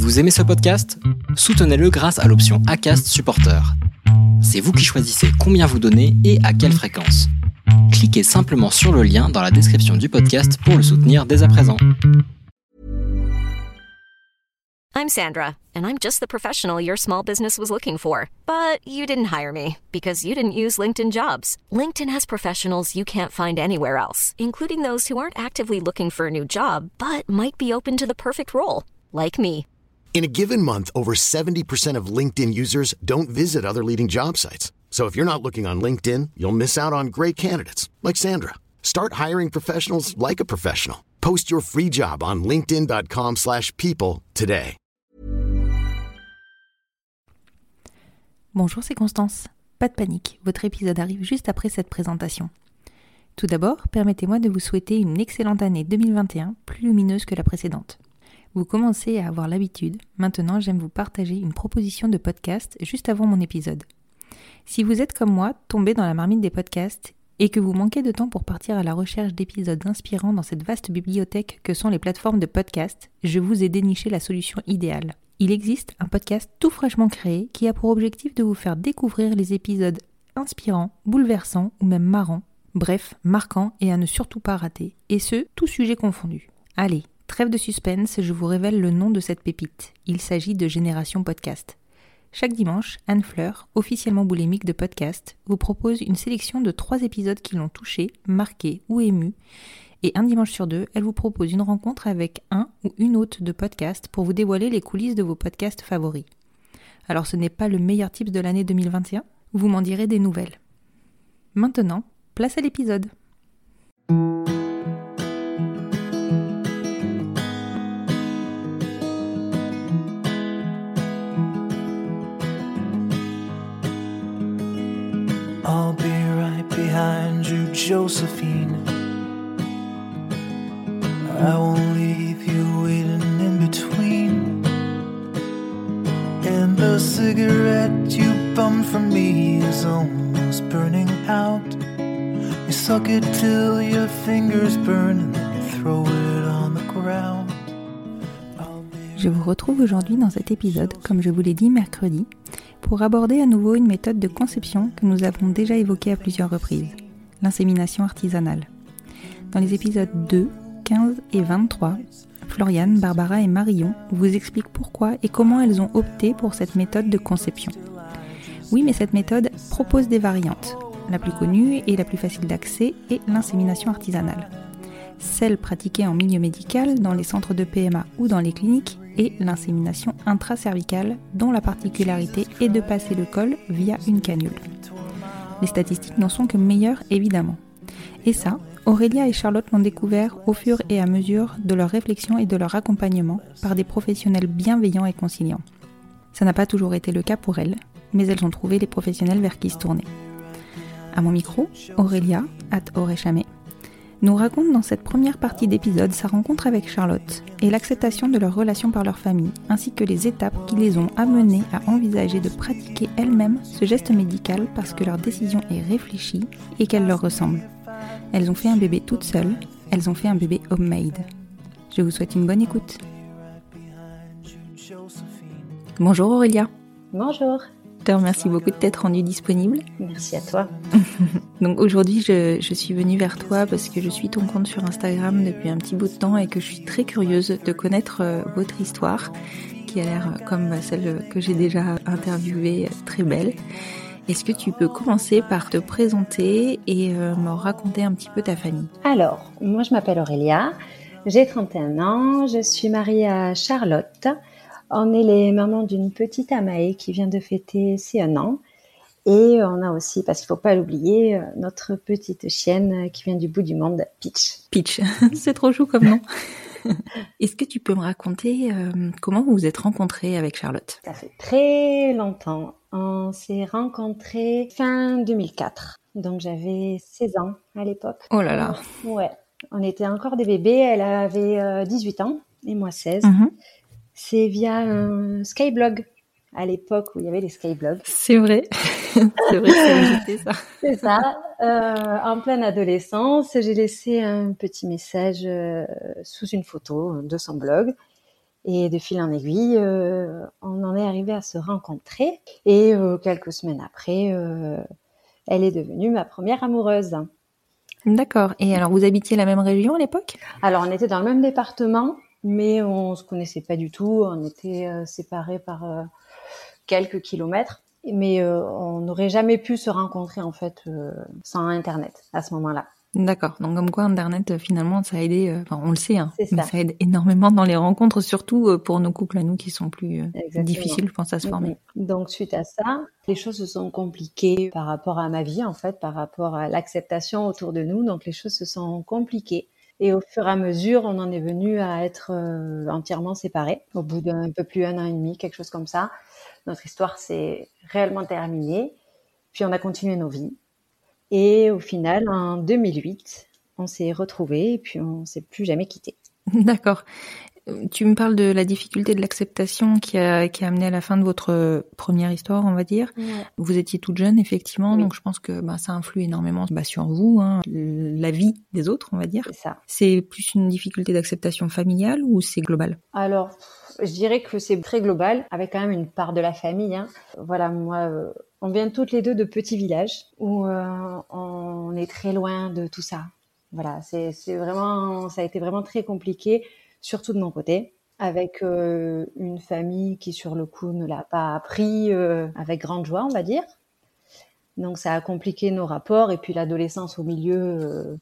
Vous aimez ce podcast ? Soutenez-le grâce à l'option Acast Supporter. C'est vous qui choisissez combien vous donnez et à quelle fréquence. Cliquez simplement sur le lien dans la description du podcast pour le soutenir dès à présent. I'm Sandra, and I'm just the professional your small business was looking for. But you didn't hire me because you didn't use LinkedIn Jobs. LinkedIn has professionals you can't find anywhere else, including those who aren't actively looking for a new job, but might be open to the perfect role, like me. In a given month, over 70% of LinkedIn users don't visit other leading job sites. So if you're not looking on LinkedIn, you'll miss out on great candidates like Sandra. Start hiring professionals like a professional. Post your free job on linkedin.com/people today. Bonjour, c'est Constance. Pas de panique, votre épisode arrive juste après cette présentation. Tout d'abord, permettez-moi de vous souhaiter une excellente année 2021, plus lumineuse que la précédente. Vous commencez à avoir l'habitude, maintenant j'aime vous partager une proposition de podcast juste avant mon épisode. Si vous êtes comme moi, tombé dans la marmite des podcasts et que vous manquez de temps pour partir à la recherche d'épisodes inspirants dans cette vaste bibliothèque que sont les plateformes de podcast, je vous ai déniché la solution idéale. Il existe un podcast tout fraîchement créé qui a pour objectif de vous faire découvrir les épisodes inspirants, bouleversants ou même marrants, bref, marquants et à ne surtout pas rater, et ce, tout sujet confondu. Allez, trêve de suspense, je vous révèle le nom de cette pépite. Il s'agit de Génération Podcast. Chaque dimanche, Anne Fleur, officiellement boulémique de podcast, vous propose une sélection de 3 épisodes qui l'ont touché, marqué ou ému. Et un dimanche sur 2, elle vous propose une rencontre avec un ou une hôte de podcast pour vous dévoiler les coulisses de vos podcasts favoris. Alors ce n'est pas le meilleur tips de l'année 2021 ? Vous m'en direz des nouvelles. Maintenant, place à l'épisode. I'll be right behind you, Josephine. I won't leave you waiting in between. And the cigarette you bummed from me is almost burning out. You suck it till your fingers burn and then you throw it on the ground. Je vous retrouve aujourd'hui dans cet épisode, comme je vous l'ai dit mercredi, pour aborder à nouveau une méthode de conception que nous avons déjà évoquée à plusieurs reprises, l'insémination artisanale. Dans les épisodes 2, 15 et 23, Floriane, Barbara et Marion vous expliquent pourquoi et comment elles ont opté pour cette méthode de conception. Oui, mais cette méthode propose des variantes. La plus connue et la plus facile d'accès est l'insémination artisanale. Celle pratiquée en milieu médical, dans les centres de PMA ou dans les cliniques, et l'insémination intracervicale, dont la particularité est de passer le col via une canule. Les statistiques n'en sont que meilleures, évidemment. Et ça, Aurélia et Charlotte l'ont découvert au fur et à mesure de leur réflexion et de leur accompagnement par des professionnels bienveillants et conciliants. Ça n'a pas toujours été le cas pour elles, mais elles ont trouvé les professionnels vers qui se tourner. À mon micro, Aurélia, @auréchamé, nous raconte dans cette première partie d'épisode sa rencontre avec Charlotte et l'acceptation de leur relation par leur famille, ainsi que les étapes qui les ont amenées à envisager de pratiquer elles-mêmes ce geste médical parce que leur décision est réfléchie et qu'elle leur ressemble. Elles ont fait un bébé toutes seules, elles ont fait un bébé homemade. Je vous souhaite une bonne écoute. Bonjour Aurélia. Bonjour. Je te remercie beaucoup de t'être rendue disponible. Merci à toi. Donc aujourd'hui, je suis venue vers toi parce que je suis ton compte sur Instagram depuis un petit bout de temps et que je suis très curieuse de connaître votre histoire, qui a l'air comme celle que j'ai déjà interviewée, très belle. Est-ce que tu peux commencer par te présenter et me raconter un petit peu ta famille ? Alors, moi je m'appelle Aurélia, j'ai 31 ans, je suis mariée à Charlotte. On est les mamans d'une petite Amae qui vient de fêter ses 1 an. Et on a aussi, parce qu'il ne faut pas l'oublier, notre petite chienne qui vient du bout du monde, Peach. Peach, c'est trop chou comme nom. Est-ce que tu peux me raconter comment vous vous êtes rencontrés avec Charlotte ? Ça fait très longtemps. On s'est rencontrés fin 2004. Donc j'avais 16 ans à l'époque. Oh là là. Ouais, on était encore des bébés. Elle avait 18 ans et moi 16. C'est via un Skyblog, à l'époque où il y avait les Skyblogs. C'est vrai, c'est vrai que ça existait ça. C'est ça. En pleine adolescence, j'ai laissé un petit message sous une photo de son blog. Et de fil en aiguille, on en est arrivé à se rencontrer. Et quelques semaines après, elle est devenue ma première amoureuse. D'accord. Et alors, vous habitiez la même région à l'époque ? Alors, on était dans le même département, mais on se connaissait pas du tout. On était séparés par quelques kilomètres. Mais on n'aurait jamais pu se rencontrer, en fait, sans Internet à ce moment-là. D'accord. Donc, comme quoi, Internet, finalement, ça a aidé, on le sait, hein, C'est ça. mais ça aide énormément dans les rencontres, surtout pour nos couples à nous qui sont plus Exactement. difficiles, je pense, à se former. Donc, suite à ça, les choses se sont compliquées par rapport à ma vie, en fait, par rapport à l'acceptation autour de nous. Donc, les choses se sont compliquées. Et au fur et à mesure, on en est venu à être entièrement séparés. Au bout d'un peu plus d'1 an et demi, quelque chose comme ça, notre histoire s'est réellement terminée. Puis, on a continué nos vies. Et au final, en 2008, on s'est retrouvés et puis on s'est plus jamais quittés. D'accord. Tu me parles de la difficulté de l'acceptation qui a amené à la fin de votre première histoire, on va dire. Ouais. Vous étiez toute jeune, effectivement, Oui. donc je pense que ça influe énormément sur vous, hein, la vie des autres, on va dire. C'est ça. C'est plus une difficulté d'acceptation familiale ou c'est global ? Alors, je dirais que c'est très global, avec quand même une part de la famille. Hein. Voilà, moi, on vient toutes les deux de petits villages où on est très loin de tout ça. Voilà, c'est vraiment, ça a été vraiment très compliqué, surtout de mon côté, avec une famille qui, sur le coup, ne l'a pas appris avec grande joie, on va dire. Donc, ça a compliqué nos rapports. Et puis, l'adolescence au milieu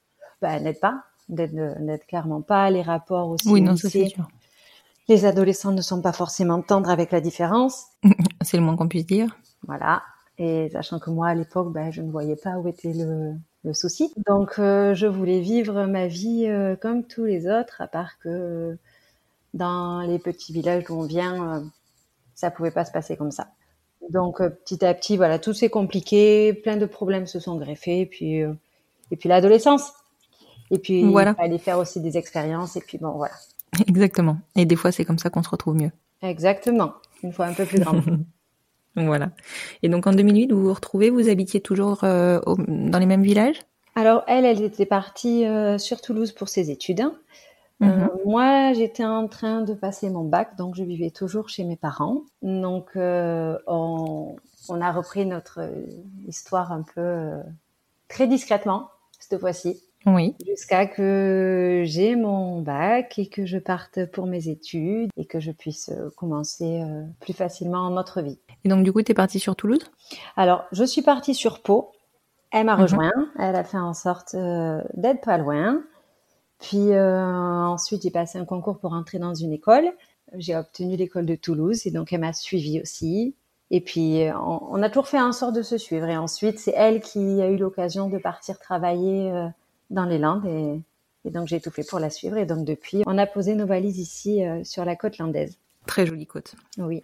n'aide clairement pas. Les rapports aussi Oui, au non, ça c'est lycée. sûr. Les adolescents ne sont pas forcément tendres avec la différence. C'est le moins qu'on puisse dire. Voilà. Et sachant que moi, à l'époque, je ne voyais pas où était le souci. Donc, je voulais vivre ma vie comme tous les autres, à part que dans les petits villages d'où on vient, ça pouvait pas se passer comme ça. Donc, petit à petit, voilà, tout s'est compliqué, plein de problèmes se sont greffés, et puis l'adolescence. Et puis, Voilà. il fallait faire aussi des expériences, et puis bon, voilà. Exactement. Et des fois, c'est comme ça qu'on se retrouve mieux. Exactement. Une fois un peu plus grande. Voilà. Et donc, en 2008, vous vous retrouvez, vous habitiez toujours dans les mêmes villages ? Alors, elle était partie sur Toulouse pour ses études. Moi, j'étais en train de passer mon bac, donc je vivais toujours chez mes parents. Donc, on a repris notre histoire un peu très discrètement, cette fois-ci. Oui. Jusqu'à que j'ai mon bac et que je parte pour mes études et que je puisse commencer plus facilement notre vie. Et donc, du coup, t'es partie sur Toulouse ? Alors, je suis partie sur Pau. Elle m'a rejoint. Elle a fait en sorte d'être pas loin. Puis ensuite, j'ai passé un concours pour entrer dans une école. J'ai obtenu l'école de Toulouse et donc elle m'a suivie aussi. Et puis, on a toujours fait en sorte de se suivre. Et ensuite, c'est elle qui a eu l'occasion de partir travailler dans les Landes. Et donc, j'ai tout fait pour la suivre. Et donc, depuis, on a posé nos valises ici sur la côte landaise. Très jolie côte. Oui.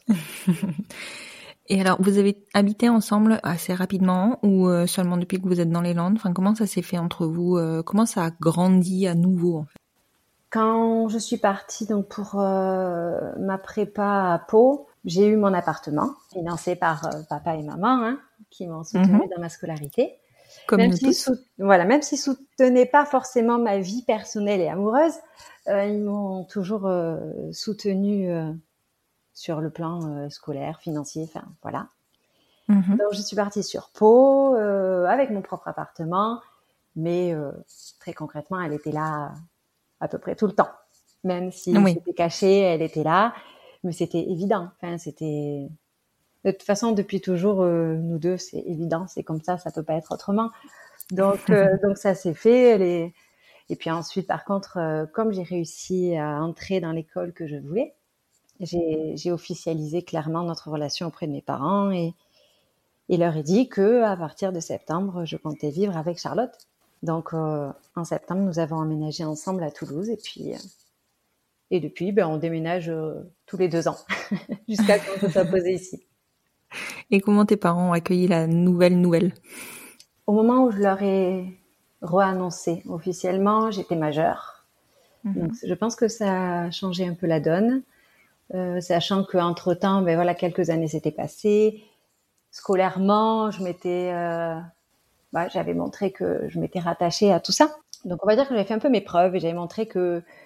Et alors, vous avez habité ensemble assez rapidement ou seulement depuis que vous êtes dans les Landes ? Enfin, comment ça s'est fait entre vous ? Comment ça a grandi à nouveau, en fait ? Quand je suis partie donc pour ma prépa à Pau, j'ai eu mon appartement financé par papa et maman qui m'ont soutenue dans ma scolarité. Comme Même nous tous. même s'ils soutenaient pas forcément ma vie personnelle et amoureuse, ils m'ont toujours soutenue sur le plan scolaire, financier, enfin voilà. Donc je suis partie sur Pau avec mon propre appartement, mais très concrètement, elle était là à peu près tout le temps. Même si c'était caché, elle était là, mais c'était évident. Enfin, c'était de toute façon depuis toujours nous deux, c'est évident, c'est comme ça peut pas être autrement. Donc ça s'est fait. Et puis ensuite, par contre, comme j'ai réussi à entrer dans l'école que je voulais, j'ai officialisé clairement notre relation auprès de mes parents et leur ai dit que à partir de septembre, je comptais vivre avec Charlotte. Donc en septembre, nous avons emménagé ensemble à Toulouse et depuis, on déménage tous les 2 ans jusqu'à ce qu'on se soit posé ici. Et comment tes parents ont accueilli la nouvelle ? Au moment où je leur ai re-annoncé officiellement, j'étais majeure. Donc je pense que ça a changé un peu la donne. Sachant qu'entre-temps, quelques années s'étaient passées. Scolairement, j'avais montré que je m'étais rattachée à tout ça. Donc, on va dire que j'avais fait un peu mes preuves et j'avais montré que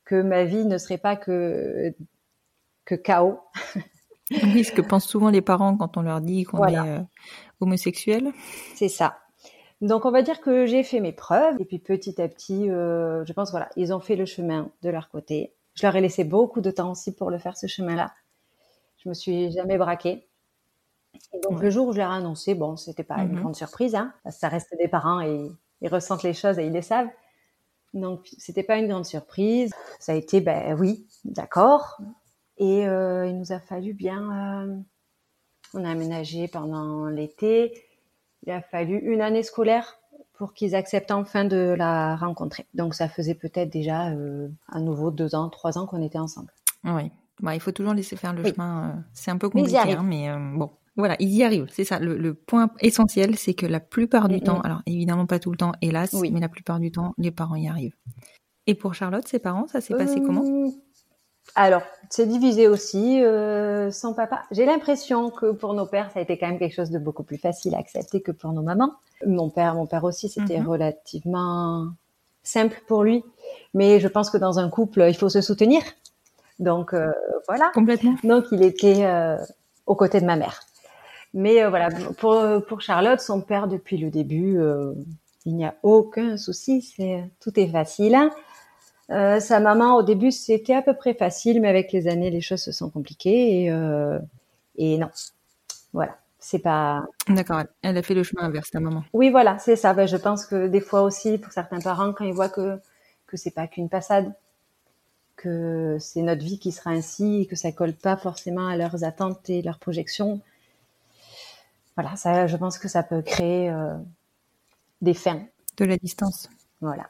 que ma vie ne serait pas que chaos. Oui, ce que pensent souvent les parents quand on leur dit qu'on est homosexuel. C'est ça. Donc, on va dire que j'ai fait mes preuves. Et puis, petit à petit, je pense, voilà, ils ont fait le chemin de leur côté. Je leur ai laissé beaucoup de temps aussi pour le faire, ce chemin-là. Je me suis jamais braquée. Et donc, le jour où je leur ai annoncé, bon, c'était pas une grande surprise, hein, parce que ça reste des parents et ils ressentent les choses et ils les savent. Donc, c'était pas une grande surprise. Ça a été, oui, d'accord. Et il nous a fallu on a aménagé pendant l'été. Il a fallu une année scolaire pour qu'ils acceptent enfin de la rencontrer. Donc, ça faisait peut-être déjà à nouveau 2 ans, 3 ans qu'on était ensemble. Oui, il faut toujours laisser faire le chemin. C'est un peu Mais ils y compliqué, arrivent. Mais bon, voilà, ils y arrivent. C'est ça, le point essentiel, c'est que la plupart du temps, alors évidemment pas tout le temps, hélas, mais la plupart du temps, les parents y arrivent. Et pour Charlotte, ses parents, ça s'est passé comment ? Alors, c'est divisé aussi. Son papa, j'ai l'impression que pour nos pères, ça a été quand même quelque chose de beaucoup plus facile à accepter que pour nos mamans. Mon père aussi, c'était relativement simple pour lui. Mais je pense que dans un couple, il faut se soutenir. Donc, voilà. Complètement. Donc, il était aux côtés de ma mère. Mais voilà, pour Charlotte, son père, depuis le début, il n'y a aucun souci. Tout est facile. Sa maman, au début, c'était à peu près facile, mais avec les années, les choses se sont compliquées et non. Voilà, c'est pas... D'accord, elle a fait le chemin inverse, ta maman. Oui, voilà, c'est ça. Je pense que des fois aussi, pour certains parents, quand ils voient que c'est pas qu'une passade, que c'est notre vie qui sera ainsi, et que ça colle pas forcément à leurs attentes et leurs projections, voilà, ça, je pense que ça peut créer des fins. De la distance. Voilà.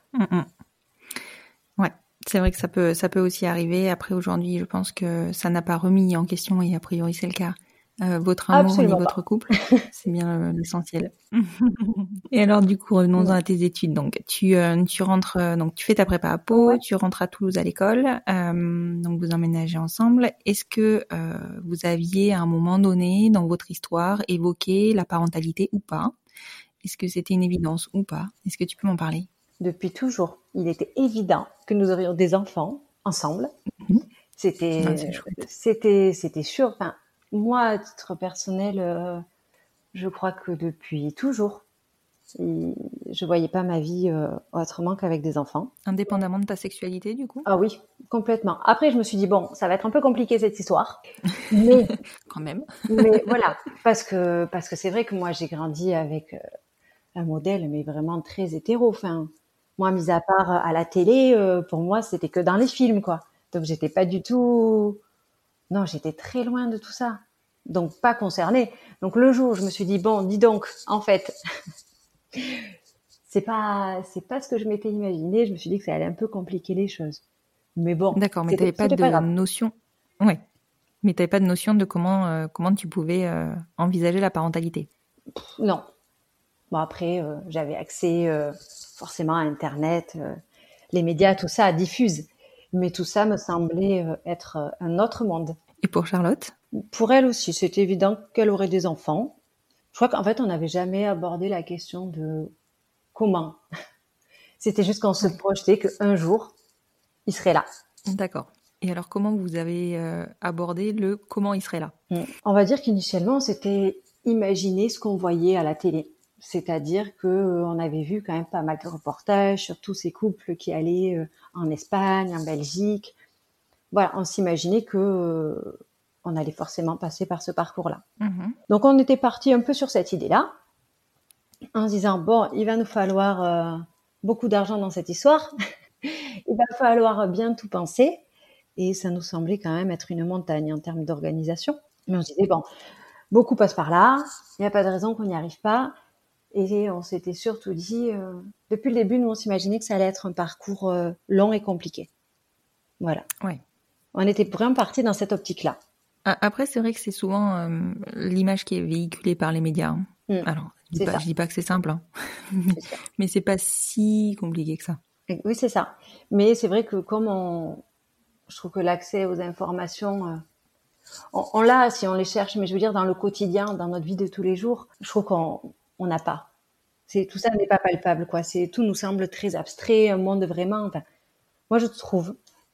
Ouais, c'est vrai que ça peut aussi arriver. Après, aujourd'hui, je pense que ça n'a pas remis en question, et a priori c'est le cas, votre amour Absolument ni votre couple. C'est bien l'essentiel. Et alors, du coup, revenons-en à tes études. Donc, tu rentres, donc tu fais ta prépa à Pau, tu rentres à Toulouse à l'école, donc vous emménagez ensemble. Est-ce que vous aviez à un moment donné dans votre histoire évoqué la parentalité ou pas ? Est-ce que c'était une évidence ou pas ? Est-ce que tu peux m'en parler ? Depuis toujours, il était évident que nous aurions des enfants ensemble. C'était sûr. Enfin, moi, à titre personnel, je crois que depuis toujours, je voyais pas ma vie autrement qu'avec des enfants. Indépendamment de ta sexualité, du coup ? Ah oui, complètement. Après, je me suis dit, bon, ça va être un peu compliqué cette histoire, mais quand même. Mais voilà, parce que c'est vrai que moi, j'ai grandi avec un modèle, mais vraiment très hétéro. Enfin, moi, mis à part à la télé, pour moi, c'était que dans les films, quoi. Donc, j'étais pas du tout... Non, j'étais très loin de tout ça. Donc, pas concernée. Donc, le jour où je me suis dit, bon, dis donc, en fait, c'est pas ce que je m'étais imaginé. Je me suis dit que ça allait un peu compliquer les choses. Mais bon. D'accord, mais t'avais pas de notion... Ouais. Mais t'avais pas de notion de comment tu pouvais envisager la parentalité. Non. Bon, après, j'avais accès forcément à Internet, les médias, tout ça diffuse. Mais tout ça me semblait être un autre monde. Et pour Charlotte ? Pour elle aussi, c'était évident qu'elle aurait des enfants. Je crois qu'en fait, on n'avait jamais abordé la question de comment. C'était juste qu'on se projetait qu'un jour, il serait là. D'accord. Et alors, comment vous avez abordé le comment il serait là ? On va dire qu'initialement, on s'était imaginé ce qu'on voyait à la télé. C'est-à-dire qu'on avait vu quand même pas mal de reportages sur tous ces couples qui allaient en Espagne, en Belgique. Voilà, on s'imaginait que on allait forcément passer par ce parcours-là. Donc, on était parti un peu sur cette idée-là, en se disant, bon, il va nous falloir beaucoup d'argent dans cette histoire. Il va falloir bien tout penser. Et ça nous semblait quand même être une montagne en termes d'organisation. Mais on se disait, bon, beaucoup passe par là, il n'y a pas de raison qu'on n'y arrive pas. Et on s'était surtout dit, depuis le début, nous, on s'imaginait que ça allait être un parcours long et compliqué. Voilà. Ouais. On était vraiment partis dans cette optique-là. Après, c'est vrai que c'est souvent l'image qui est véhiculée par les médias. Alors, je dis pas que c'est simple, hein. Mais c'est pas si compliqué que ça. Oui, c'est ça. Mais c'est vrai que je trouve que l'accès aux informations, on l'a si on les cherche, mais je veux dire dans le quotidien, dans notre vie de tous les jours, je trouve qu'on n'a pas. Tout ça n'est pas palpable, quoi. Tout nous semble très abstrait, un monde vraiment. Enfin, moi, je trouve.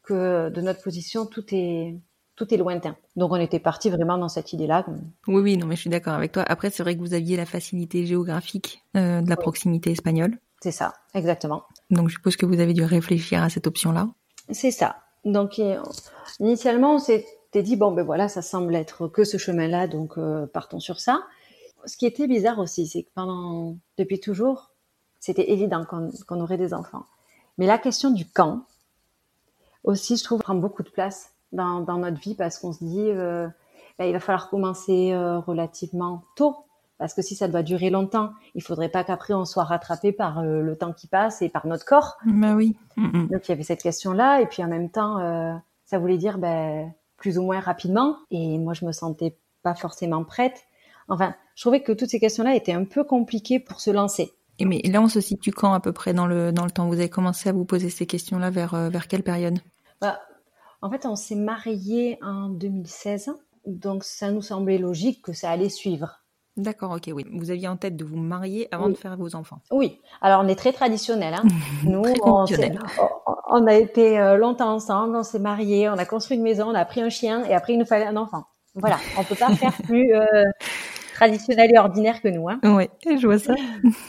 que de notre position, tout est lointain. Donc, on était parti vraiment dans cette idée-là. Oui, non, mais je suis d'accord avec toi. Après, c'est vrai que vous aviez la facilité géographique de la proximité espagnole. C'est ça, exactement. Donc, je suppose que vous avez dû réfléchir à cette option-là. C'est ça. Donc, initialement, on s'était dit, bon, ben voilà, ça semble être que ce chemin-là, donc partons sur ça. Ce qui était bizarre aussi, c'est que depuis toujours, c'était évident qu'on aurait des enfants. Mais la question du quand, aussi, je trouve, prend beaucoup de place dans notre vie parce qu'on se dit, il va falloir commencer relativement tôt. Parce que si ça doit durer longtemps, il faudrait pas qu'après on soit rattrapé par le temps qui passe et par notre corps. Bah oui. Donc il y avait cette question-là, et puis en même temps, ça voulait dire plus ou moins rapidement. Et moi, je me sentais pas forcément prête. Enfin, je trouvais que toutes ces questions-là étaient un peu compliquées pour se lancer. Et mais là, on se situe quand à peu près dans le temps? Vous avez commencé à vous poser ces questions-là vers quelle période? En fait, on s'est mariés en 2016, donc ça nous semblait logique que ça allait suivre. D'accord, ok, oui. Vous aviez en tête de vous marier avant de faire vos enfants. Oui. Alors, on est très traditionnel. Hein. Nous, très conventionnel. On a été longtemps ensemble, on s'est mariés, on a construit une maison, on a pris un chien et après, il nous fallait un enfant. Voilà, on peut pas faire plus traditionnel et ordinaire que nous. Hein. Oui, je vois ça.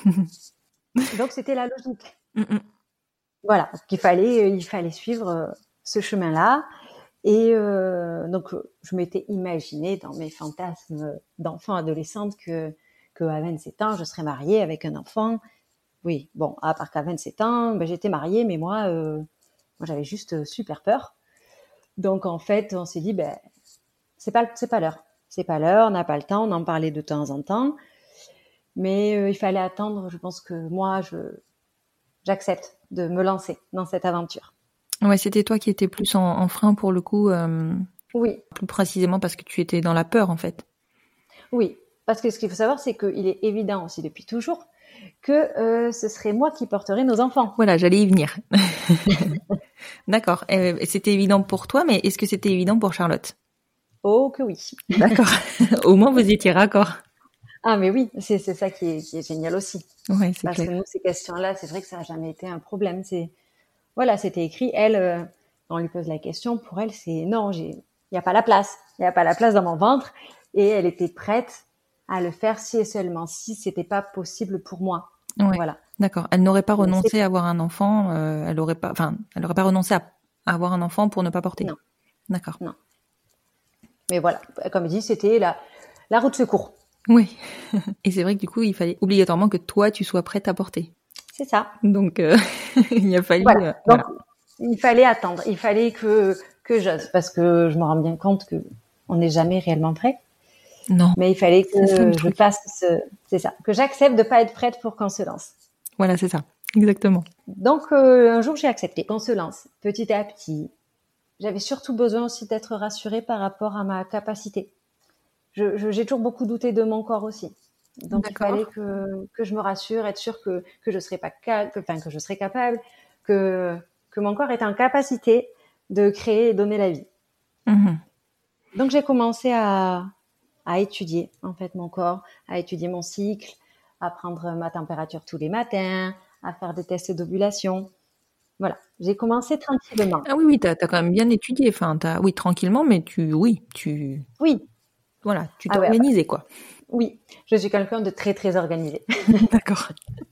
Donc, c'était la logique. Voilà, il fallait suivre ce chemin-là. Et donc, je m'étais imaginé dans mes fantasmes d'enfant adolescente que à 27 ans, je serais mariée avec un enfant. Oui, bon, à part qu'à 27 ans, j'étais mariée, mais moi, j'avais juste super peur. Donc, en fait, on s'est dit, c'est pas l'heure. C'est pas l'heure, on n'a pas le temps, on en parlait de temps en temps. Mais il fallait attendre, je pense que moi, j'accepte de me lancer dans cette aventure. Ouais, c'était toi qui étais plus en frein pour le coup. Oui. Plus précisément parce que tu étais dans la peur, en fait. Oui, parce que ce qu'il faut savoir, c'est qu'il est évident aussi depuis toujours que ce serait moi qui porterais nos enfants. Voilà, j'allais y venir. D'accord. C'était évident pour toi, mais est-ce que c'était évident pour Charlotte? Oh que oui. D'accord. Au moins, vous étiez raccord. Ah mais oui, c'est ça qui est génial aussi. Ouais, c'est parce clair. Que nous, ces questions-là, c'est vrai que ça n'a jamais été un problème. Voilà, c'était écrit. Elle, on lui pose la question. Pour elle, c'est non, il n'y a pas la place. Il n'y a pas la place dans mon ventre. Et elle était prête à le faire si et seulement si c'était pas possible pour moi. Ouais. Voilà. D'accord. Elle n'aurait pas renoncé à avoir un enfant. Elle aurait pas renoncé à avoir un enfant pour ne pas porter. Non. D'accord. Non. Mais voilà, comme dit, c'était la route de secours. Oui. Et c'est vrai que du coup, il fallait obligatoirement que toi, tu sois prête à porter. C'est ça. Donc, il a fallu. Voilà. Donc, il fallait attendre. Il fallait que j'ose, parce que je me rends bien compte que on n'est jamais réellement prêt. Non. Mais il fallait que je fasse c'est ça, que j'accepte de pas être prête pour qu'on se lance. Voilà, c'est ça. Exactement. Donc, un jour, j'ai accepté qu'on se lance petit à petit. J'avais surtout besoin aussi d'être rassurée par rapport à ma capacité. J'ai toujours beaucoup douté de mon corps aussi. Donc, il fallait que je me rassure, être sûre que je serais que je serais capable, que mon corps était en capacité de créer et donner la vie. Donc, j'ai commencé à étudier, en fait, mon corps, à étudier mon cycle, à prendre ma température tous les matins, à faire des tests d'ovulation. Voilà. J'ai commencé tranquillement. Ah oui, t'as quand même bien étudié. Enfin, oui, tranquillement, mais Oui. Voilà, tu t'es organisée, quoi. Oui, je suis quelqu'un de très, très organisé. D'accord.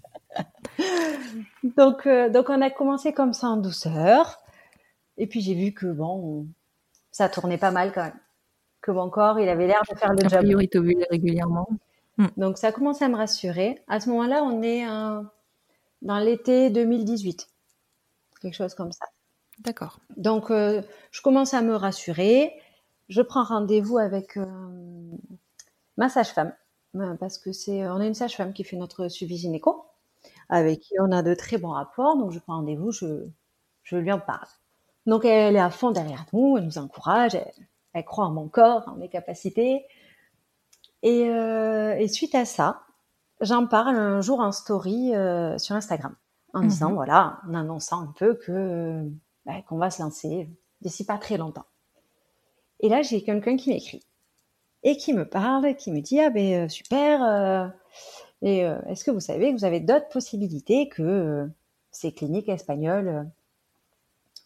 Donc, on a commencé comme ça en douceur. Et puis, j'ai vu que, ça tournait pas mal quand même. Que mon corps, il avait l'air de faire le job. A priori, t'ovulais régulièrement. Donc, ça a commencé à me rassurer. À ce moment-là, on est dans l'été 2018. Quelque chose comme ça. D'accord. Donc, je commence à me rassurer. Je prends rendez-vous avec ma sage-femme, parce que on a une sage-femme qui fait notre suivi gynéco, avec qui on a de très bons rapports. Donc, je prends rendez-vous, je lui en parle. Donc, elle est à fond derrière nous, elle nous encourage, elle croit en mon corps, en mes capacités. Et suite à ça, j'en parle un jour en story sur Instagram, en disant, voilà, en annonçant un peu qu'on va se lancer d'ici pas très longtemps. Et là, j'ai quelqu'un qui m'écrit et qui me parle, qui me dit, super, est-ce que vous savez que vous avez d'autres possibilités que ces cliniques espagnoles,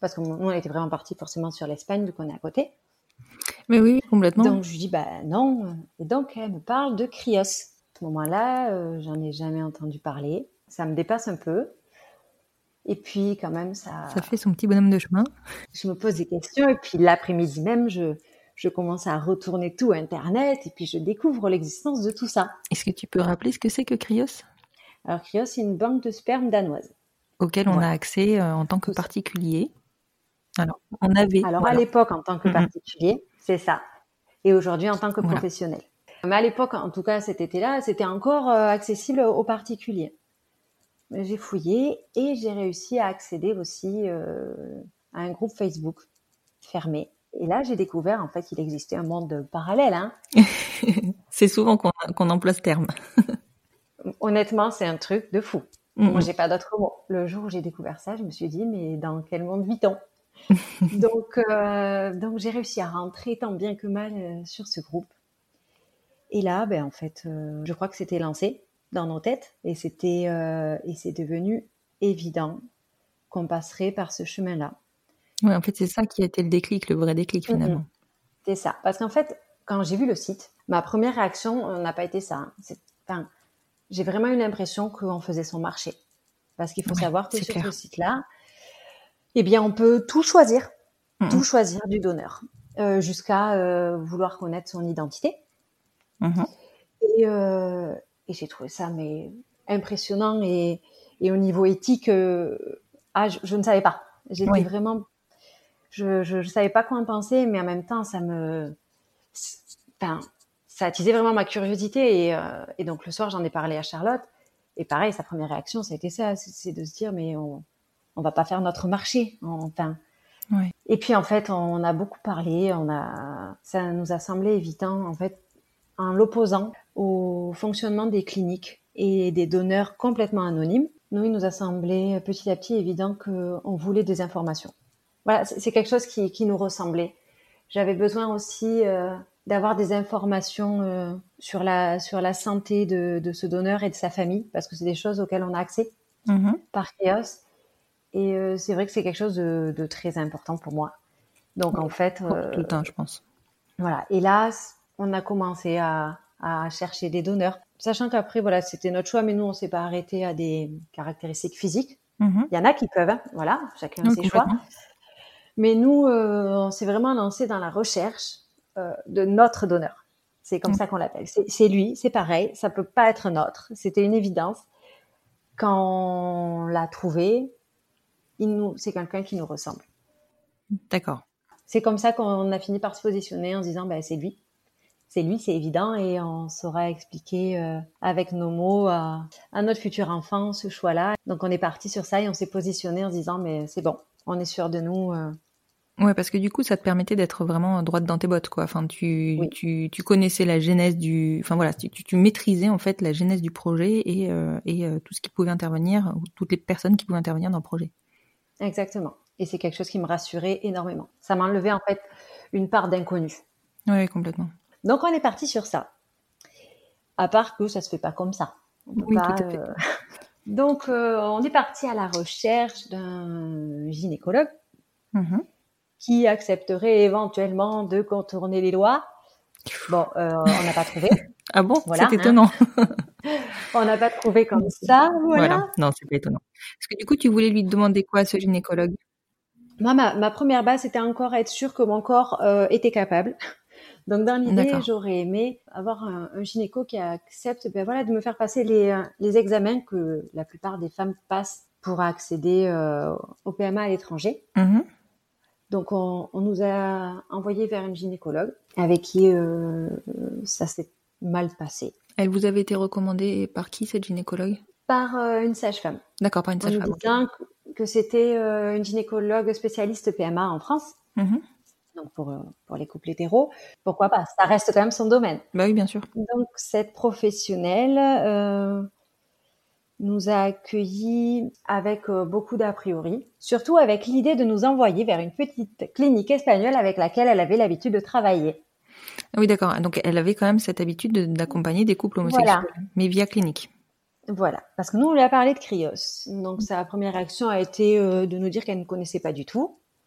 parce que nous, on était vraiment partis forcément sur l'Espagne, vu qu'on est à côté. Mais oui, complètement. Donc, je lui dis, non. Et donc, elle me parle de Crios. À ce moment-là, j'en ai jamais entendu parler. Ça me dépasse un peu. Et puis, quand même, ça fait son petit bonhomme de chemin. Je me pose des questions. Et puis, l'après-midi même, je commence à retourner tout Internet. Et puis, je découvre l'existence de tout ça. Est-ce que tu peux rappeler ce que c'est que Crios ? Alors, Crios, c'est une banque de sperme danoise. Auquel on a accès en tant que particulier. Alors, à l'époque, en tant que particulier, c'est ça. Et aujourd'hui, en tant que professionnel. Mais à l'époque, en tout cas, cet été-là, c'était encore accessible aux particuliers. J'ai fouillé et j'ai réussi à accéder aussi à un groupe Facebook fermé. Et là, j'ai découvert en fait qu'il existait un monde parallèle. Hein. C'est souvent qu'on emploie ce terme. Honnêtement, c'est un truc de fou. Moi, j'ai pas d'autre mot. Le jour où j'ai découvert ça, je me suis dit, mais dans quel monde vit-on ? Donc, j'ai réussi à rentrer tant bien que mal sur ce groupe. Et là, en fait, je crois que c'était lancé dans nos têtes et c'est devenu évident qu'on passerait par ce chemin-là. Oui, en fait, c'est ça qui a été le déclic, le vrai déclic finalement. C'est ça. Parce qu'en fait, quand j'ai vu le site, ma première réaction n'a pas été ça. J'ai vraiment eu l'impression qu'on faisait son marché. Parce qu'il faut savoir que sur ce site-là, on peut tout choisir du donneur, jusqu'à vouloir connaître son identité. Et j'ai trouvé ça impressionnant et au niveau éthique, je ne savais pas. J'étais vraiment, je savais pas quoi en penser, mais en même temps, ça attisait vraiment ma curiosité et donc le soir, j'en ai parlé à Charlotte et pareil, sa première réaction, ça a été ça, c'est de se dire mais on va pas faire notre marché, Et puis en fait, on a beaucoup parlé, ça nous a semblé évident en fait, en l'opposant au fonctionnement des cliniques et des donneurs complètement anonymes. Nous, il nous a semblé petit à petit évident qu'on voulait des informations. Voilà, c'est quelque chose qui nous ressemblait. J'avais besoin aussi d'avoir des informations sur la santé de ce donneur et de sa famille, parce que c'est des choses auxquelles on a accès par Crios. Et c'est vrai que c'est quelque chose de très important pour moi. Donc en fait... tout le temps, je pense. Voilà, et là, on a commencé à chercher des donneurs. Sachant qu'après, c'était notre choix, mais nous, on s'est pas arrêté à des caractéristiques physiques. Il y en a qui peuvent, chacun a ses choix. Mais nous, on s'est vraiment lancé dans la recherche de notre donneur. C'est comme ça qu'on l'appelle. C'est lui, c'est pareil, ça peut pas être notre. C'était une évidence. Quand on l'a trouvé, c'est quelqu'un qui nous ressemble. D'accord. C'est comme ça qu'on a fini par se positionner en se disant, c'est lui. C'est lui, c'est évident, et on saura expliquer avec nos mots à notre futur enfant ce choix-là. Donc on est parti sur ça et on s'est positionné en se disant mais c'est bon, on est sûr de nous. Ouais, parce que du coup ça te permettait d'être vraiment droite dans tes bottes, quoi. Enfin, tu connaissais la genèse tu maîtrisais en fait la genèse du projet et tout ce qui pouvait intervenir, ou toutes les personnes qui pouvaient intervenir dans le projet. Exactement. Et c'est quelque chose qui me rassurait énormément. Ça m'enlevait en fait une part d'inconnu. Oui, complètement. Donc on est parti sur ça. À part que ça se fait pas comme ça. Oui, tout à fait. Donc on est parti à la recherche d'un gynécologue qui accepterait éventuellement de contourner les lois. Bon, on n'a pas trouvé. Ah bon, c'est étonnant. On n'a pas trouvé comme ça, voilà. Non, c'est pas étonnant. Parce que du coup, tu voulais lui demander quoi à ce gynécologue ? Moi, ma première base, c'était encore être sûre que mon corps était capable. Donc, dans l'idée, j'aurais aimé avoir un gynéco qui accepte de me faire passer les examens que la plupart des femmes passent pour accéder au PMA à l'étranger. Donc, on nous a envoyés vers une gynécologue avec qui ça s'est mal passé. Elle vous avait été recommandée par qui, cette gynécologue ? Par une sage-femme. D'accord, par une sage-femme. En nous disant que c'était une gynécologue spécialiste PMA en France. Donc pour les couples hétéros, pourquoi pas ? Ça reste quand même son domaine. Bah oui, bien sûr. Donc cette professionnelle nous a accueillis avec beaucoup d'a priori, surtout avec l'idée de nous envoyer vers une petite clinique espagnole avec laquelle elle avait l'habitude de travailler. Oui, d'accord. Donc elle avait quand même cette habitude d'accompagner des couples homosexuels, mais via clinique. Voilà, parce que nous on lui a parlé de Crios. Donc sa première réaction a été de nous dire qu'elle ne connaissait pas du tout.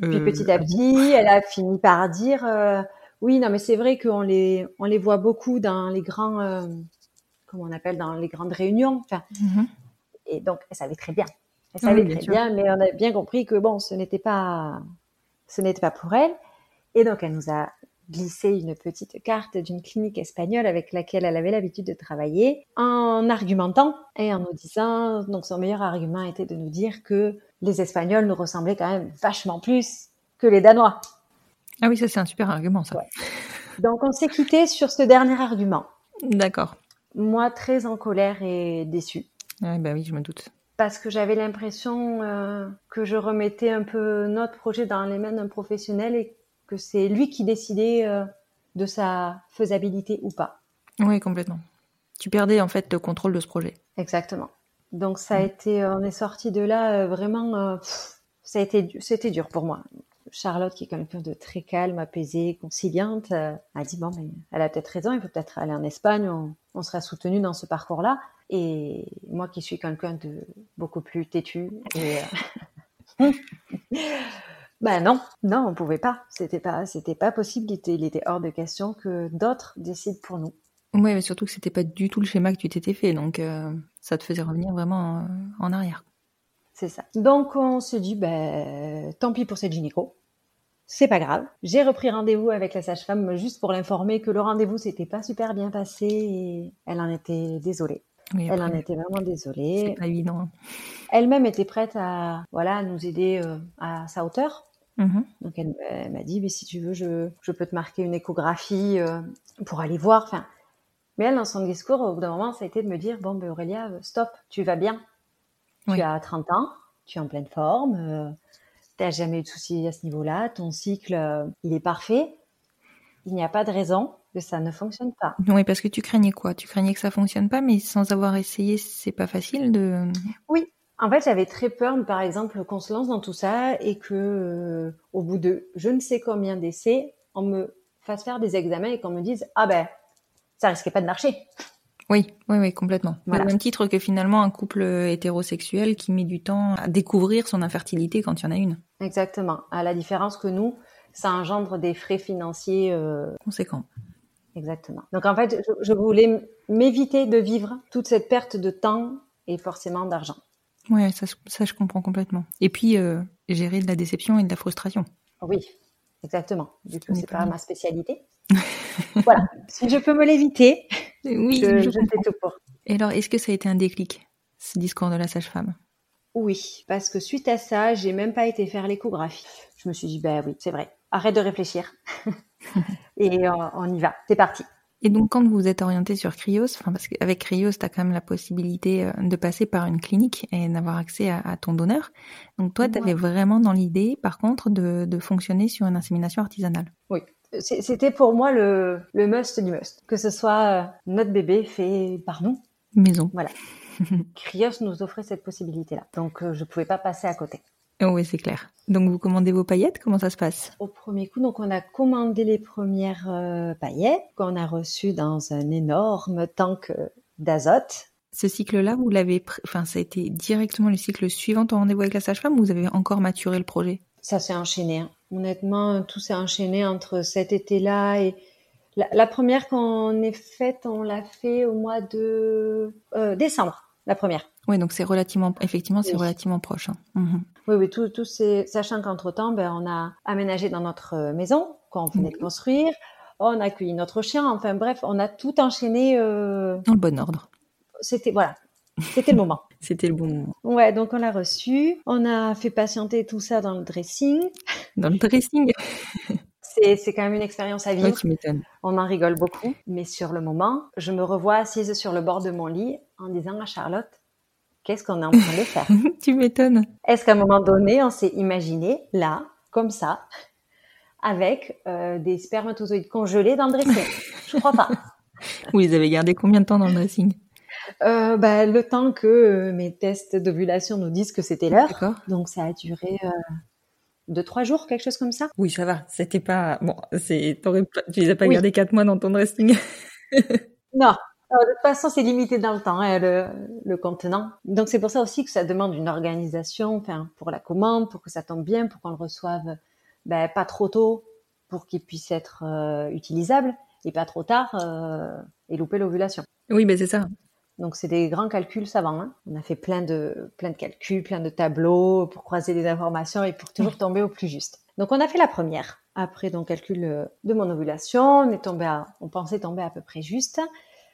Puis petit à petit, elle a fini par dire oui, non, mais c'est vrai qu'on les voit beaucoup dans les grands, comment on appelle, dans les grandes réunions. Enfin, et donc, elle savait très bien. Elle savait très bien, mais on a bien compris que bon, ce n'était pas pour elle. Et donc, elle nous a glissé une petite carte d'une clinique espagnole avec laquelle elle avait l'habitude de travailler, en argumentant et en nous disant, donc son meilleur argument était de nous dire que les Espagnols nous ressemblaient quand même vachement plus que les Danois. Ah oui, ça c'est un super argument, ça. Ouais. Donc on s'est quitté sur ce dernier argument. D'accord. Moi, très en colère et déçue. Ouais, bah oui, je me doute. Parce que j'avais l'impression que je remettais un peu notre projet dans les mains d'un professionnel et que c'est lui qui décidait de sa faisabilité ou pas. Oui, complètement. Tu perdais en fait le contrôle de ce projet. Exactement. Donc ça a été, on est sorti de là vraiment, c'était dur pour moi. Charlotte, qui est quelqu'un de très calme, apaisée, conciliante, a dit bon, mais elle a peut-être raison, il faut peut-être aller en Espagne, on sera soutenu dans ce parcours-là. Et moi, qui suis quelqu'un de beaucoup plus têtu, et ben non, on pouvait pas. C'était pas possible. Il était hors de question que d'autres décident pour nous. Oui, mais surtout que c'était pas du tout le schéma que tu t'étais fait, donc ça te faisait revenir vraiment en arrière. C'est ça. Donc on se dit, tant pis pour cette gynéco. C'est pas grave. J'ai repris rendez-vous avec la sage-femme juste pour l'informer que le rendez-vous s'était pas super bien passé et elle en était désolée. Oui, elle en était vraiment désolée. C'est pas évident. Hein. Elle-même était prête à nous aider à sa hauteur. Donc elle m'a dit, mais si tu veux, je peux te marquer une échographie pour aller voir. Enfin, mais elle, dans son discours, au bout d'un moment, ça a été de me dire, bon, Aurélia, stop, tu vas bien. Oui. Tu as 30 ans, tu es en pleine forme, tu n'as jamais eu de soucis à ce niveau-là, ton cycle, il est parfait. Il n'y a pas de raison que ça ne fonctionne pas. Oui, parce que tu craignais quoi ? Tu craignais que ça fonctionne pas, mais sans avoir essayé, c'est pas facile de... Oui, en fait, j'avais très peur, par exemple, qu'on se lance dans tout ça et que, au bout de je ne sais combien d'essais, on me fasse faire des examens et qu'on me dise « Ah ben, ça risquait pas de marcher ». Oui, complètement. Voilà. Au même titre que finalement un couple hétérosexuel qui met du temps à découvrir son infertilité quand il y en a une. Exactement. À la différence que nous, ça engendre des frais financiers conséquents. Exactement. Donc en fait, je voulais m'éviter de vivre toute cette perte de temps et forcément d'argent. Ouais, ça je comprends complètement. Et puis gérer de la déception et de la frustration. Oui, exactement. Du coup, c'est pas ma spécialité. Voilà. Si je peux me l'éviter, oui, je fais tout pour. Et alors, est-ce que ça a été un déclic, ce discours de la sage-femme ? Oui, parce que suite à ça, j'ai même pas été faire l'échographie. Je me suis dit, oui, c'est vrai. Arrête de réfléchir. Et on y va. C'est parti. Et donc, quand vous êtes orienté sur Cryos, parce qu'avec Cryos, tu as quand même la possibilité de passer par une clinique et d'avoir accès à ton donneur. Donc, toi, tu avais vraiment dans l'idée, par contre, de fonctionner sur une insémination artisanale. Oui. C'était pour moi le must du must. Que ce soit notre bébé fait par nous. Maison. Voilà. Cryos nous offrait cette possibilité-là. Donc, je pouvais pas passer à côté. Oh oui, c'est clair. Donc, vous commandez vos paillettes, comment ça se passe ? Au premier coup, donc on a commandé les premières paillettes qu'on a reçues dans un énorme tank d'azote. Ce cycle-là, vous l'avez, ça a été directement le cycle suivant ton rendez-vous avec la sage-femme ou vous avez encore maturé le projet ? Ça s'est enchaîné. Hein. Honnêtement, tout s'est enchaîné entre cet été-là et la première qu'on ait faite, on l'a fait au mois de décembre. La première. Oui, donc c'est relativement proche. Hein. Oui, tout c'est, sachant qu'entre-temps, on a aménagé dans notre maison qu'on venait de construire, on a accueilli notre chien, enfin bref, on a tout enchaîné. Dans le bon ordre. C'était le moment. C'était le bon moment. Ouais, donc on l'a reçu, on a fait patienter tout ça dans le dressing. Dans le dressing. C'est quand même une expérience à vivre. Ouais, tu m'étonnes. On en rigole beaucoup, mais sur le moment, je me revois assise sur le bord de mon lit en disant à Charlotte, qu'est-ce qu'on est en train de faire ? Tu m'étonnes. Est-ce qu'à un moment donné, on s'est imaginé, là, comme ça, avec des spermatozoïdes congelés dans le dressing ? Je crois pas. Vous les avez gardés combien de temps dans le dressing ? Le temps que mes tests d'ovulation nous disent que c'était l'heure. D'accord. Donc ça a duré 2-3 jours, quelque chose comme ça. Oui, ça va. C'était pas... Bon, tu les as pas gardés 4 mois dans ton dressing. Non. Alors, de toute façon, c'est limité dans le temps, hein, le contenant. Donc, c'est pour ça aussi que ça demande une organisation, pour la commande, pour que ça tombe bien, pour qu'on le reçoive pas trop tôt pour qu'il puisse être utilisable et pas trop tard et louper l'ovulation. Oui, c'est ça. Donc, c'est des grands calculs savants. Hein. On a fait plein de calculs, plein de tableaux pour croiser des informations et pour toujours tomber au plus juste. Donc, on a fait la première. Après, donc, calcul de mon ovulation, on pensait tomber à peu près juste.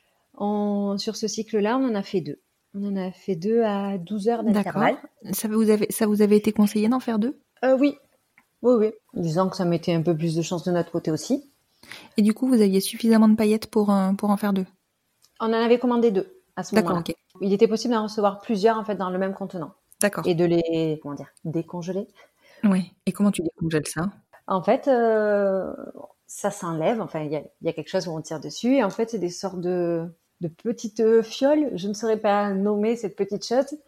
Sur ce cycle-là, on en a fait 2. On en a fait 2 à 12 heures d'intervalle. D'accord. Ça vous avait été conseillé d'en faire 2 ? Oui. Disons que ça mettait un peu plus de chance de notre côté aussi. Et du coup, vous aviez suffisamment de paillettes pour en faire 2 ? On en avait commandé 2 à ce moment-là. D'accord, ok. Il était possible d'en recevoir plusieurs en fait dans le même contenant. D'accord. Et de les décongeler. Oui. Et comment tu décongèles ça ? En fait, ça s'enlève. Enfin, il y a quelque chose où on tire dessus. Et en fait, c'est des sortes de petites fioles. Je ne saurais pas nommer cette petite chose.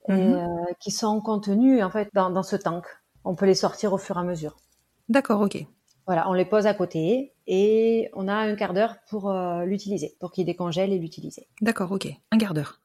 Qui sont contenues en fait dans ce tank. On peut les sortir au fur et à mesure. D'accord, ok. Voilà, on les pose à côté et on a un quart d'heure pour l'utiliser, pour qu'il décongèle et l'utiliser. D'accord, ok. Un quart d'heure.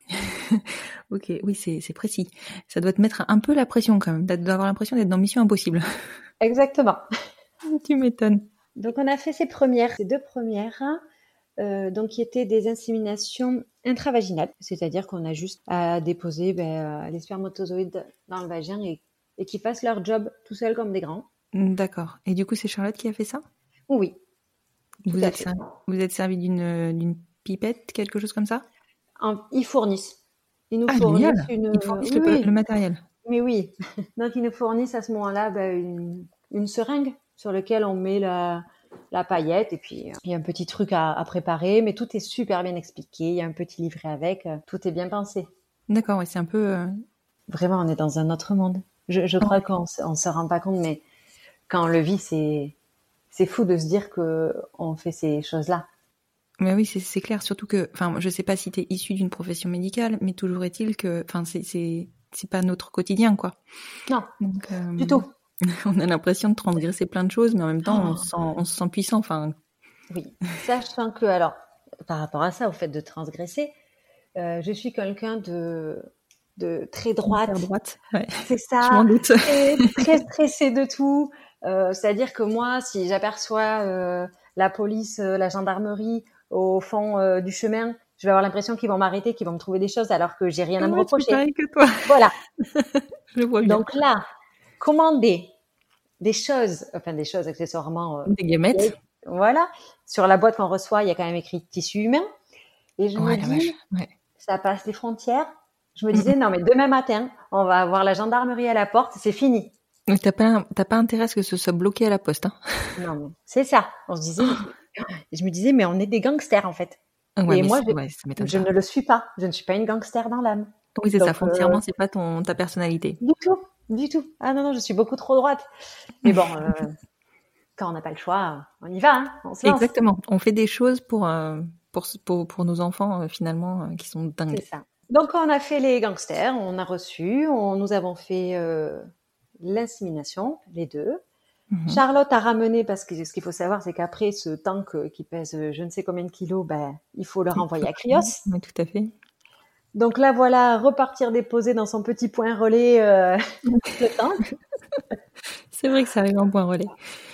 Ok, oui, c'est précis. Ça doit te mettre un peu la pression quand même, d'avoir l'impression d'être dans Mission Impossible. Exactement. Tu m'étonnes. Donc on a fait ces 2 premières, donc qui étaient des inséminations intravaginales, c'est-à-dire qu'on a juste à déposer les spermatozoïdes dans le vagin et qu'ils fassent leur job tout seuls comme des grands. D'accord. Et du coup, c'est Charlotte qui a fait ça ? Oui. Vous êtes servi d'une pipette, quelque chose comme ça ? Ils fournissent. Ils nous fournissent génial. Ils fournissent le matériel. Mais oui. Donc ils nous fournissent à ce moment-là une seringue sur laquelle on met la paillette et puis il y a un petit truc à préparer, mais tout est super bien expliqué. Il y a un petit livret avec, tout est bien pensé. D'accord, ouais, c'est un peu... Vraiment, on est dans un autre monde. Je crois qu'on se rend pas compte, mais quand on le vit, c'est fou de se dire qu'on fait ces choses-là. Mais oui, c'est clair, surtout que, enfin, je sais pas si t'es issu d'une profession médicale, mais toujours est-il que, enfin, c'est pas notre quotidien, quoi. Non, donc, du tout. On a l'impression de transgresser plein de choses, mais en même temps, on se sent puissant, enfin. Oui, sachant que, alors, par rapport à ça, au fait de transgresser, je suis quelqu'un de très droite. Ouais. C'est ça. Je m'en doute. Très stressée de tout. C'est-à-dire que moi, si j'aperçois la police, la gendarmerie au fond du chemin, je vais avoir l'impression qu'ils vont m'arrêter, qu'ils vont me trouver des choses alors que j'ai rien à me reprocher. C'est pareil que toi. Voilà. Je le vois bien. Donc là, commander des choses accessoirement. Des gamètes. Voilà. Sur la boîte qu'on reçoit, il y a quand même écrit tissu humain. Et je me dis, ça passe les frontières. Je me disais, non mais demain matin, on va avoir la gendarmerie à la porte, c'est fini. Mais t'as pas intérêt à ce que ce soit bloqué à la poste, hein. Non, mais c'est ça. Je me disais, mais on est des gangsters, en fait. Ouais, et moi, je ne le suis pas. Je ne suis pas une gangster dans l'âme. Oui, c'est ça. Foncièrement, c'est pas ta personnalité. Du tout. Ah non, je suis beaucoup trop droite. Mais bon, quand on n'a pas le choix, on y va, hein, on se lance. Exactement. On fait des choses pour nos enfants, finalement, qui sont dingues. C'est ça. Donc, on a fait les gangsters, on a reçu, nous avons fait l'insémination, les 2. Charlotte a ramené, parce que ce qu'il faut savoir, c'est qu'après ce tank qui pèse je ne sais combien de kilos, il faut le renvoyer à Cryos. Oui, tout à fait. Donc là, voilà, repartir déposer dans son petit point relais le tank. C'est vrai que ça arrive en point relais.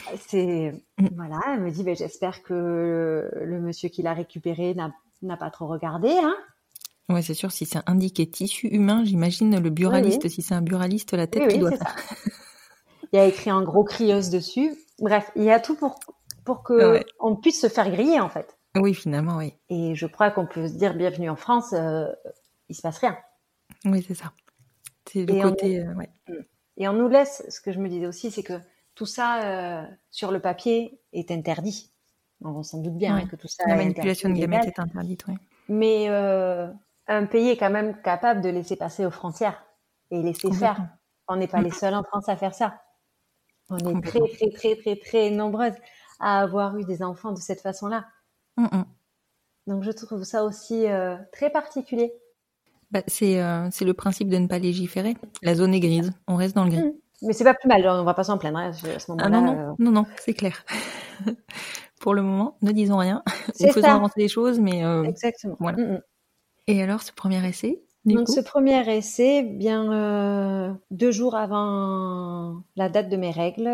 Voilà, elle me dit, j'espère que le monsieur qui l'a récupéré n'a pas trop regardé, hein. Ouais, c'est sûr, si c'est indiqué tissu humain, j'imagine le buraliste, oui. Si c'est un buraliste, la tête qui doit c'est ça. Il y a écrit en gros Cryos dessus. Bref, il y a tout pour que on puisse se faire griller, en fait. Oui, finalement, oui. Et je crois qu'on peut se dire bienvenue en France, il se passe rien. Oui, c'est ça. C'est le côté, Et on nous laisse, ce que je me disais aussi, c'est que tout ça, sur le papier, est interdit. On s'en doute bien que tout ça la manipulation de gamètes est interdite, oui. Mais un pays est quand même capable de laisser passer aux frontières et laisser faire. On n'est pas les seuls en France à faire ça. On est très, très, très, très, très nombreuses à avoir eu des enfants de cette façon-là. Donc, je trouve ça aussi très particulier. C'est le principe de ne pas légiférer. La zone est grise. On reste dans le gris. Mais c'est pas plus mal. On va pas s'en plaindre à ce moment-là. Non, c'est clair. Pour le moment, ne disons rien. C'est faisons avancer les choses, mais exactement. Voilà. Et alors, ce premier essai, ce premier essai, 2 jours avant la date de mes règles,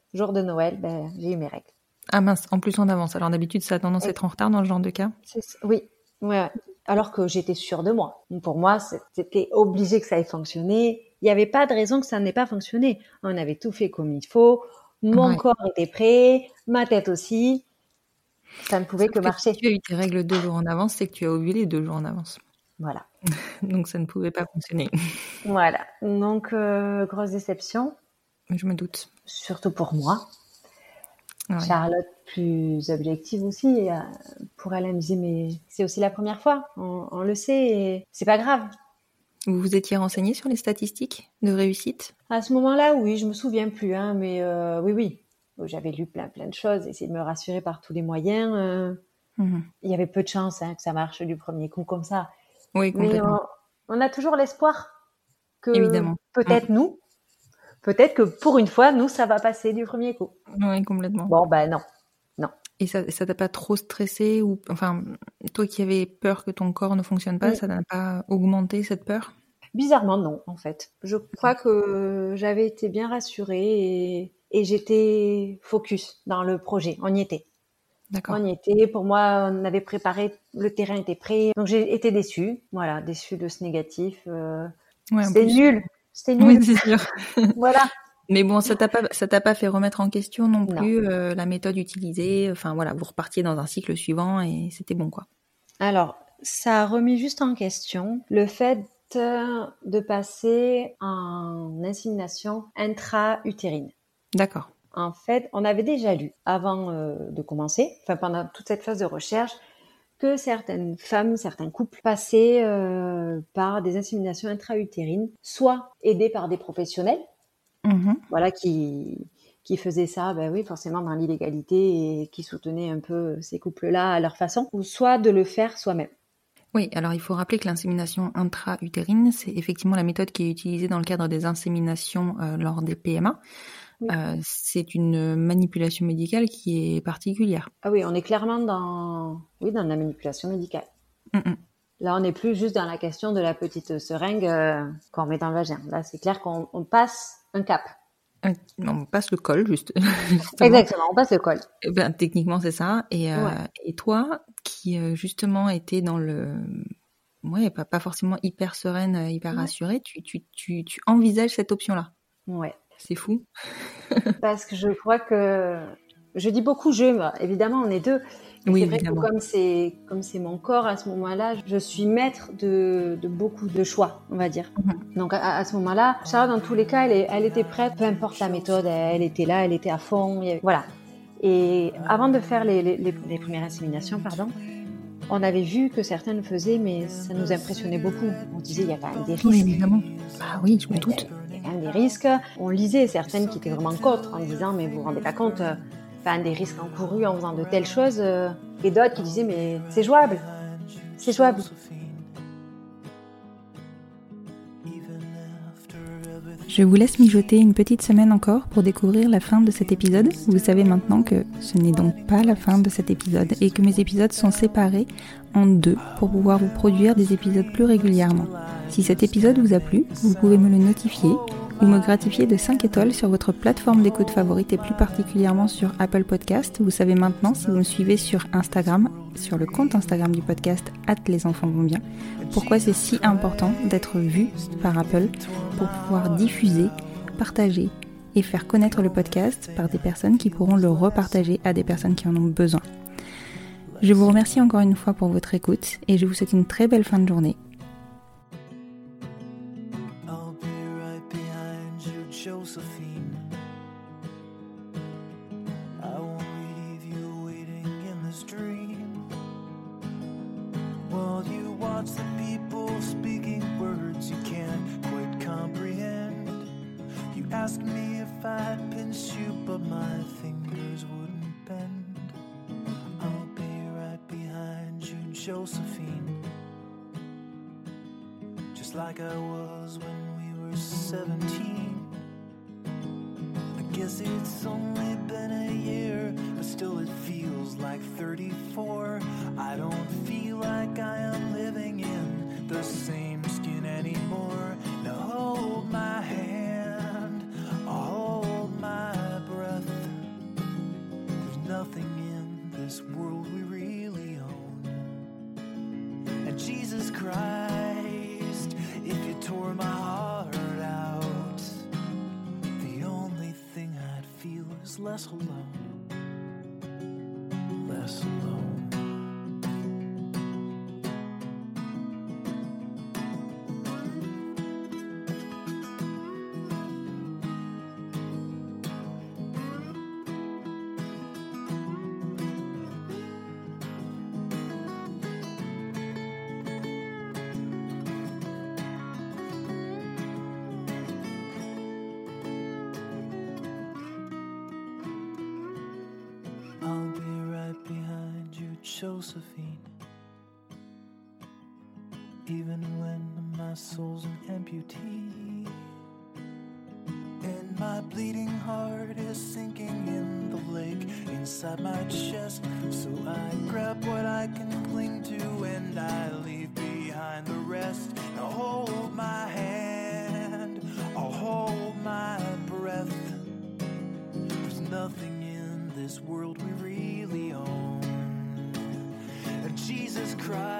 jour de Noël, j'ai eu mes règles. Ah mince, en plus en avance. Alors d'habitude, ça a tendance à être en retard dans ce genre de cas. Oui, ouais. Alors que j'étais sûre de moi. Pour moi, c'était obligé que ça ait fonctionné. Il n'y avait pas de raison que ça n'ait pas fonctionné. On avait tout fait comme il faut. Mon corps était prêt, ma tête aussi. Ça ne pouvait que marcher. Si tu as eu tes règles 2 jours en avance, c'est que tu as ovulé 2 jours en avance. Voilà. Donc ça ne pouvait pas fonctionner. Voilà. Donc, grosse déception. Je me doute. Surtout pour moi. Ouais. Charlotte, plus objective aussi, pour elle me disait, mais c'est aussi la première fois, on le sait, et c'est pas grave. Vous vous étiez renseigné sur les statistiques de réussite ? À ce moment-là, oui, je me souviens plus, mais oui. J'avais lu plein de choses, essayé de me rassurer par tous les moyens. Il y avait peu de chance que ça marche du premier coup comme ça. Oui, complètement. Mais on a toujours l'espoir que évidemment. Peut-être peut-être que pour une fois, nous, ça va passer du premier coup. Oui, complètement. Bon, non. Et ça t'a pas trop stressé ou, enfin, toi qui avais peur que ton corps ne fonctionne pas, ça n'a pas augmenté cette peur ? Bizarrement, non, en fait. Je crois que j'avais été bien rassurée et j'étais focus dans le projet. On y était. D'accord. On y était. Pour moi, on avait préparé, le terrain était prêt. Donc, j'ai été déçue. Voilà, déçue de ce négatif. C'était nul. Oui, c'est sûr. Voilà. Mais bon, ça t'a pas fait remettre en question non plus la méthode utilisée. Enfin voilà, vous repartiez dans un cycle suivant et c'était bon quoi. Alors, ça a remis juste en question le fait de passer en insémination intra-utérine. D'accord. En fait, on avait déjà lu avant de commencer, pendant toute cette phase de recherche, que certaines femmes, certains couples passaient par des inséminations intra-utérines, soit aidées par des professionnels, voilà, qui faisaient ça, forcément dans l'illégalité et qui soutenaient un peu ces couples-là à leur façon, ou soit de le faire soi-même. Oui, alors il faut rappeler que l'insémination intra-utérine, c'est effectivement la méthode qui est utilisée dans le cadre des inséminations lors des PMA. Oui. C'est une manipulation médicale qui est particulière. Ah oui, on est clairement dans la manipulation médicale. Là, on n'est plus juste dans la question de la petite seringue qu'on met dans le vagin. Là, c'est clair qu'on passe un cap. On passe le col, justement. Exactement, on passe le col. Techniquement, c'est ça. Et toi, qui justement était dans le... Ouais, pas forcément hyper sereine, hyper rassurée, tu envisages cette option-là. Ouais. C'est fou. Parce que je crois que... Je dis beaucoup évidemment, on est deux. Oui, c'est vrai évidemment. que comme c'est mon corps à ce moment-là, je suis maître de beaucoup de choix, on va dire. Donc à ce moment-là, Charlotte, dans tous les cas, elle était prête, peu importe la méthode, elle était là, elle était à fond, voilà. Et avant de faire les premières inséminations, on avait vu que certains le faisaient, mais ça nous impressionnait beaucoup. On disait, il y a quand même des risques. Oui, évidemment. Ah oui, je me doute. Il y a quand même des risques. On lisait certaines qui étaient vraiment contre, en disant, mais vous vous rendez pas compte, des risques encourus en faisant de telles choses, et d'autres qui disaient, mais c'est jouable. C'est jouable. Je vous laisse mijoter une petite semaine encore pour découvrir la fin de cet épisode. Vous savez maintenant que ce n'est donc pas la fin de cet épisode et que mes épisodes sont séparés en 2 pour pouvoir vous produire des épisodes plus régulièrement. Si cet épisode vous a plu, vous pouvez me le notifier ou me gratifier de 5 étoiles sur votre plateforme d'écoute favorite et plus particulièrement sur Apple Podcast. Vous savez maintenant, si vous me suivez sur Instagram, sur le compte Instagram du podcast @lesenfantsvonbien, pourquoi c'est si important d'être vu par Apple pour pouvoir diffuser, partager et faire connaître le podcast par des personnes qui pourront le repartager à des personnes qui en ont besoin. Je vous remercie encore une fois pour votre écoute et je vous souhaite une très belle fin de journée. Josephine, I won't leave you waiting in this dream. While you watch the people speaking words you can't quite comprehend. You ask me if I'd pinch you, but my fingers wouldn't bend. I'll be right behind you, Josephine, just like I was when we were 17. Guess it's only been a year, but still it feels like 34. I don't feel like I am living in the same skin anymore. Now hold my hand, hold my breath. less alone, less alone. I'll be right behind you, Josephine. Even when my soul's an amputee, and my bleeding heart is sinking in the lake inside my chest. So I grab what I can cling to and I leave behind the rest. Now hold my hand, I'll hold my breath. There's nothing in this world we really own. And Jesus Christ,